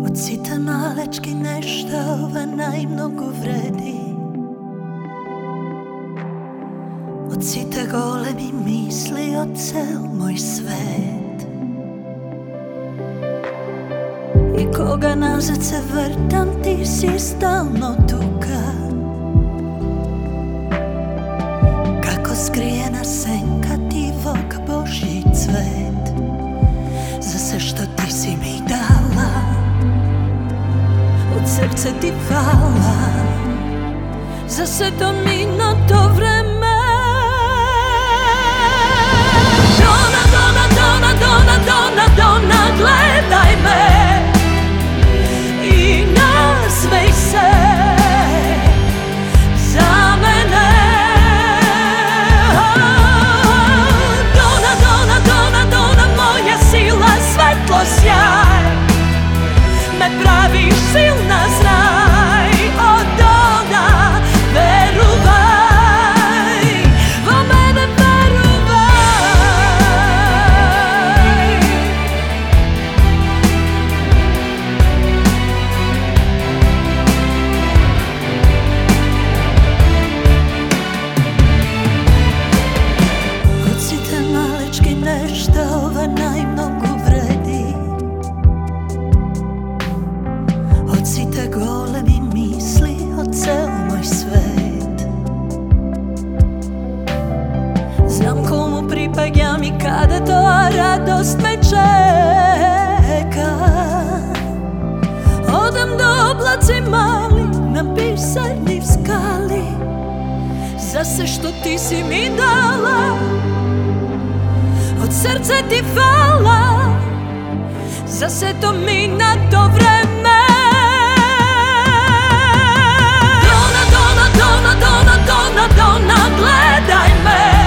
Od sita malečki nešto najmnogo vredi. Od sita golemi misli od cel moj svet. I koga nazad se vrtam, ti si stalno tuka. Kako skrijena senka ti vok Božji cvet. Za sve što ti si mi dala, od srca ti hvala. Za sve to minuto vreme. Dona, Dona, Dona, Dona, Dona, Dona, gledaj me i nasmej se za mene. Dona, Dona, Dona, Dona, moja sila, svetlo, sjaj, me praviš silna, znaj. O Dona, veruvaj, vo mene veruvaj. Od sita malečki nešto najmnogo vredi. Od sita golemi misli od cel moj svet. Znam komu pripadam i kada to radost me čeka. Odam do oblaci mali na pisarni v skali. Za sve što ti si mi dala, od srca ti hvala. Za sve to minuto vreme. Dona, Dona, Dona, Dona, Dona, Dona, gledaj me